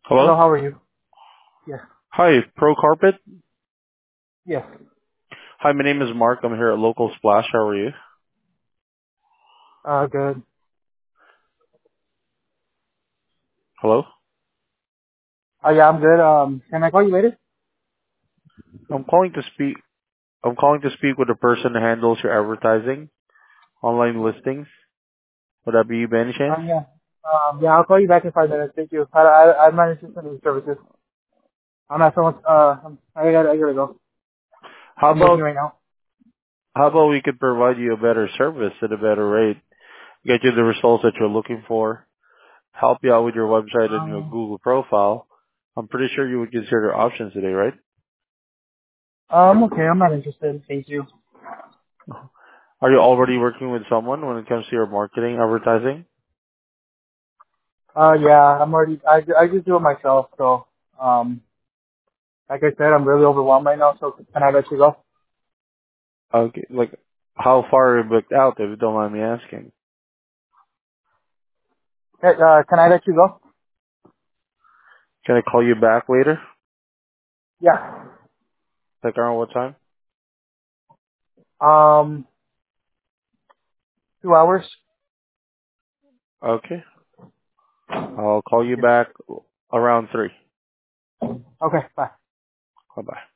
Hello? Hello, how are you? Yes. Hi, Pro Carpet. Yes. Hi, my name is Mark. I'm here at Local Splash. How are you? Good. Hello? Yeah, I'm good. Can I call you later? I'm calling to speak I'm calling to speak with the person who handles your advertising, online listings. Would that be you by any chance? Yeah. Yeah, I'll call you back in 5 minutes. Thank you. I'm not interested in services. I'm not someone, I gotta go. How I'm working about right now. how about we could provide you a better service at a better rate, get you the results that you're looking for, help you out with your website and your Google profile. I'm pretty sure you would consider options today, right? Okay, I'm not interested. Thank you. Are you already working with someone when it comes to your marketing, advertising? Yeah, I just do it myself, so, um, like I said, I'm really overwhelmed right now, so can I let you go? Okay, like how far are you booked out, if you don't mind me asking? Hey, can I let you go? Can I call you back later? Yeah. Like around what time? Um, 2 hours? Okay. I'll call Thank you you. back around 3. Okay, bye. Bye bye.